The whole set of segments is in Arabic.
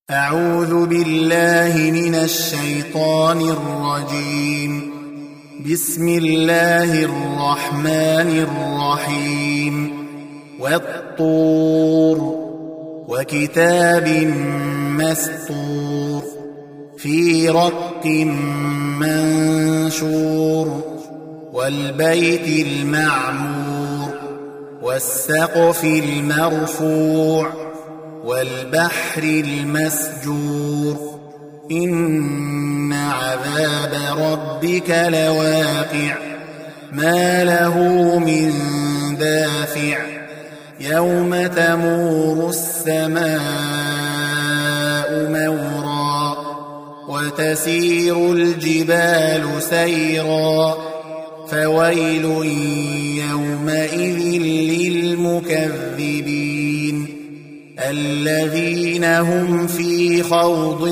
أعوذ بالله من الشيطان الرجيم. بسم الله الرحمن الرحيم. والطور وكتاب مسطور في رق منشور والبيت المعمور والسقف المرفوع والبحر المسجور إن عذاب ربك لواقع ما له من دافع يوم تمور السماء مورا وتسير الجبال سيرا فويل يومئذ للمكذبين الذين هم في خوض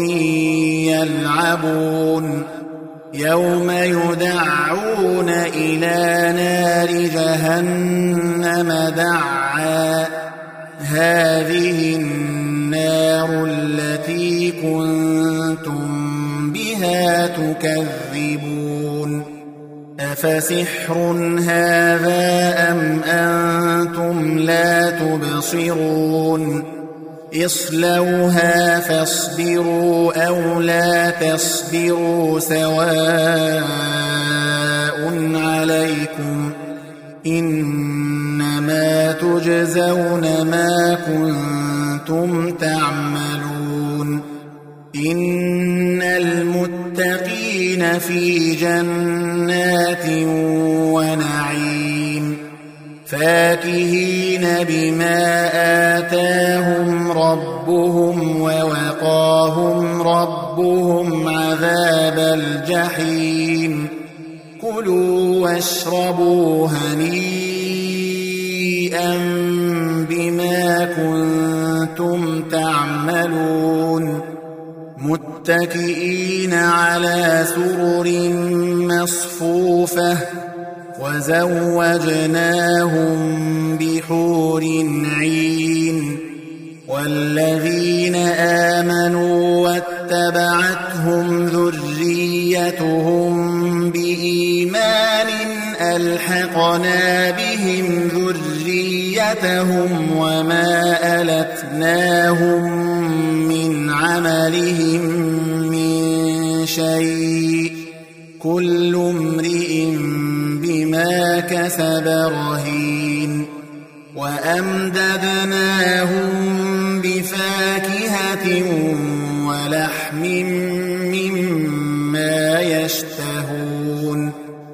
يلعبون يوم يدعون إلى نار جهنم دعا هذه النار التي كنتم بها تكذبون أفسحر هذا أم أنتم لا تبصرون اصلوها فاصبروا أو لا تصبروا سواء عليكم إنما تجزون ما كنتم تعملون إن المتقين في جنات ونعيم فاكهين بما آتاهم ربهم ووقاهم ربهم عذاب الجحيم كلوا واشربوا هنيئا بما كنتم تعملون متكئين على سرر مصفوفة وزوجناهم بحور عين والذين آمنوا واتبعتهم ذريتهم بإيمان ألحقنا بهم ذريتهم وما ألتناهم من عملهم من شيء كل امرئ بما كسب رهين وأمددناهم بفاكهة ولحم مما يشتهون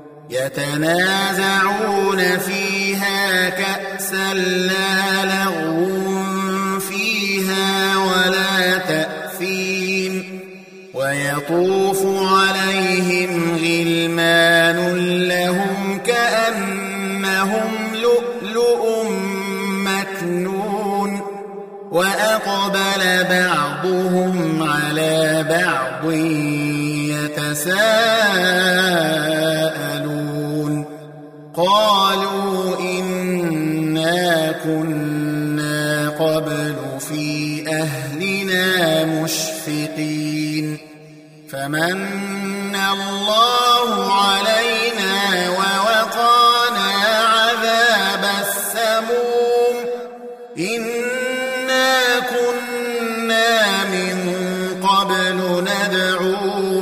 يتنازعون فيها كأسا لا لغو فيها ولا تأثيم ويطوف عليهم غلمان لهم كأنهم لؤلؤ مكنون وأقبل بعضهم على بعض يتساءلون قالوا إنا كنا قبل في أهلنا مشفقين فمن الله علينا ووقانا عذاب السموم إنا كنا من قبل ندعوه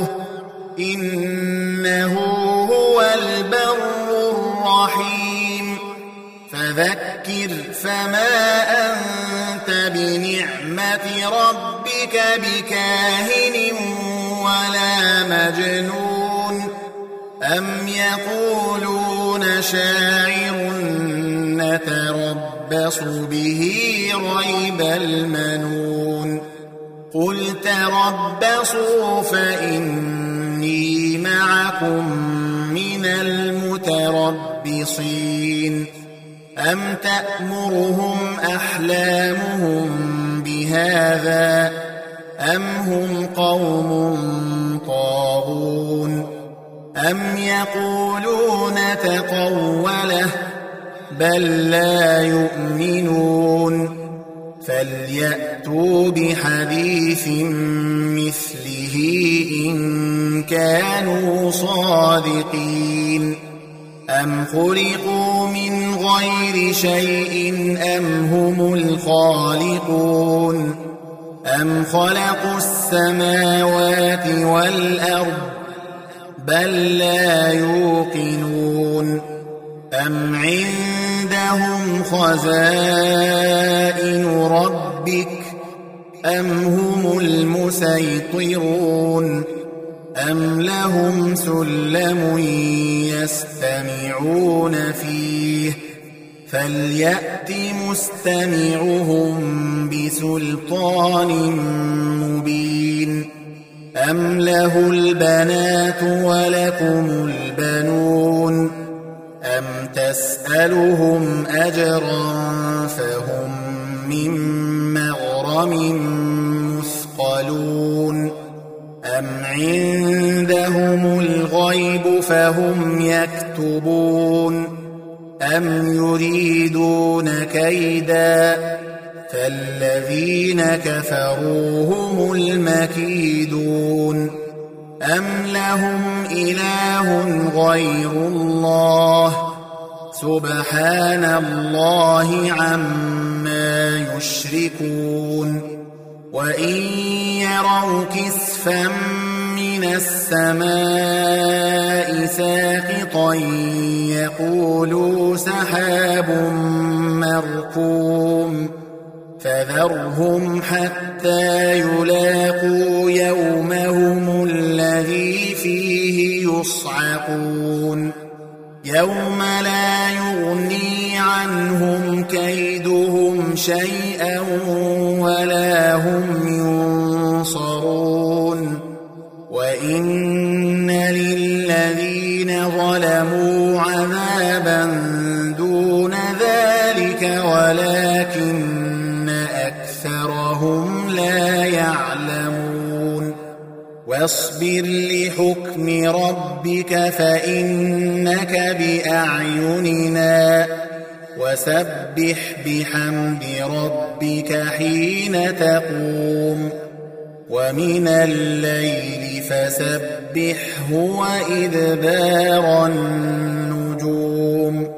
إنه هو البر الرحيم فذكر فما أنت بنعمة ربك بكاهن ولا مجنون أم يقولون شاعر نتربص به ريب المنون قل تربصوا فإني معكم من المتربصين أم تأمرهم أحلامهم بهذا أم هم قوم طاغون أم يقولون تقوله بل لا يؤمنون فليأتوا بحديث مثله إن كانوا صادقين أم خلقوا من غير شيء أم هم الخالقون أم خلقوا السماوات والأرض بل لا يوقنون أم عندهم خزائن ربك أم هم المسيطرون أم لهم سلم يستمعون فيه فليأت مستمعهم بسلطان مبين أم له البنات ولكم البنون أم تسألهم أجرا فهم من مغرم مثقلون أم عندهم الغيب فهم يكتبون أم يريدون كيدا فالذين كفروا هم المكيدون أم لهم إله غير الله سبحان الله عما يشركون وإن يروا كسفا من السماء ساقطا يقولوا سحاب مركوم فذرهم حتى يلاقوا يومهم الذي فيه يصعقون يوم لا يغني عنهم كيدهم شيئا ولا هم ينصرون وإن للذين ظلموا عذابا دون ذلك ولكن أكثرهم لا يعلمون واصبر لحكم ربك فإنك بأعيننا وسبح بحمد ربك حين تقوم ومن الليل فسبحه وإدبار النجوم